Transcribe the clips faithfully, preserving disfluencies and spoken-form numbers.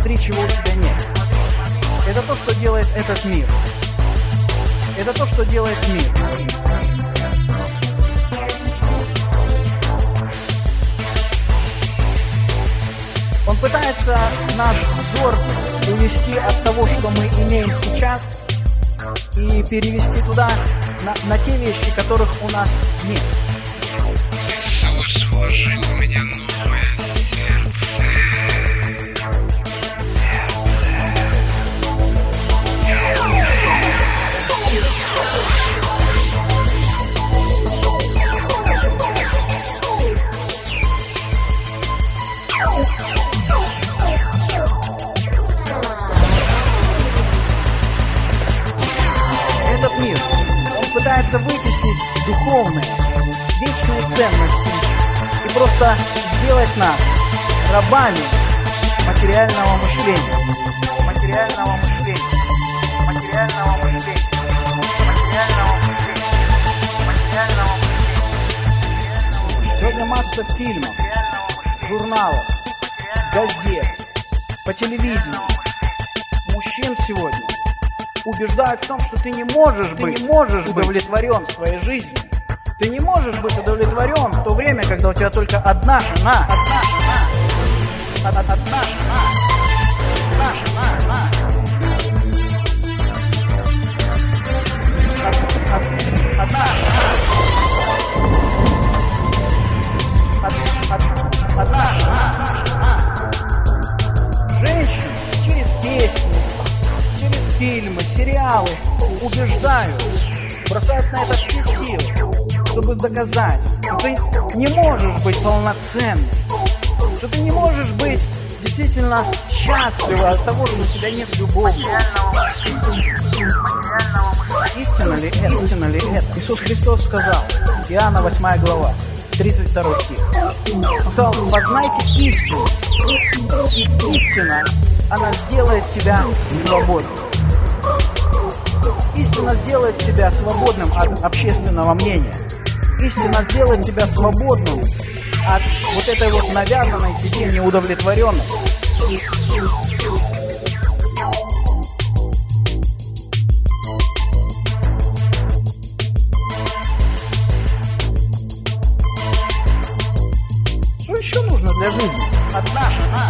Смотри, чего у тебя нет. Это то, что делает этот мир. Это то, что делает мир. Он пытается наш взор увести от того, что мы имеем сейчас, и перевести туда, на, на те вещи, которых у нас нет. Иисус, вложи в меня новое сердце. Сердце. Сердце. Этот мир, он пытается вытеснить духовные, вечные ценности и просто сделать нас рабами материального мышления. Материального мышления. Материального мышления. Материального мышления. Материального мышления. Сегодня масса фильмов, журналов, газет, по телевидению. Мужчин сегодня убеждают в том, что ты не можешь быть, ты не можешь удовлетворен в своей жизни. Ты не можешь быть удовлетворен в то время, когда у тебя только одна жена. Одна жена. Одна жена. Одна жена. Одна жена. Одна жена. Женщины через песни, через фильмы, сериалы убеждают, бросают на это все силы, чтобы доказать, что ты не можешь быть полноценным, что ты не можешь быть действительно счастлива от того, что у тебя нет любови. Истина ли это? Истина ли это? Иисус Христос сказал, Иоанна восьмая глава, тридцать второй стих. Он сказал, познайте истину, и истина, она сделает тебя свободным. Истина сделает тебя свободным от общественного мнения. Истина сделает тебя свободным от вот этой вот навязанной тебе неудовлетворенности. Что еще нужно для жизни? Одна жена.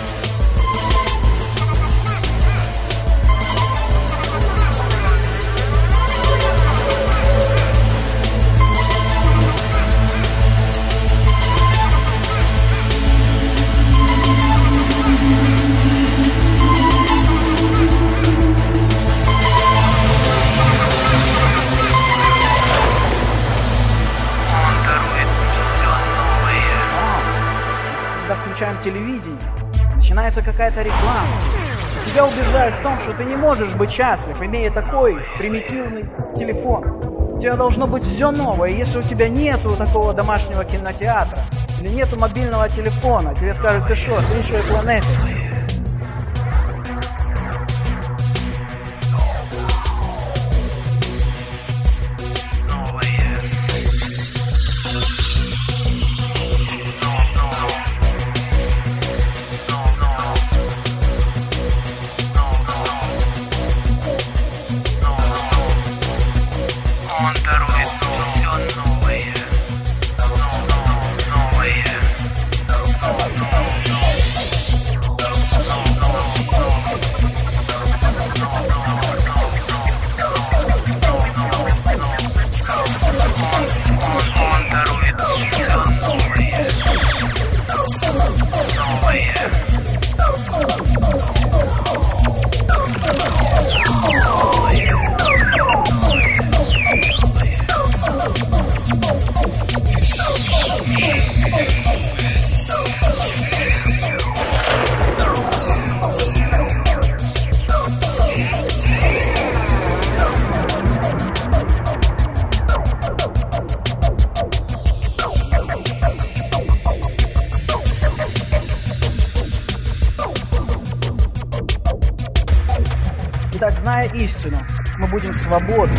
Включаем телевидение, начинается какая-то реклама. Тебя убеждают в том, что ты не можешь быть счастлив, имея такой примитивный телефон. У тебя должно быть все новое. И если у тебя нету такого домашнего кинотеатра или нету мобильного телефона, тебе скажут, ты что, с іншої планети. Итак, зная истину, мы будем свободны.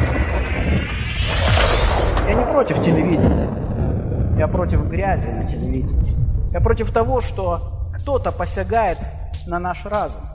Я не против телевидения. Я против грязи на телевидении. Я против того, что кто-то посягает на наш разум.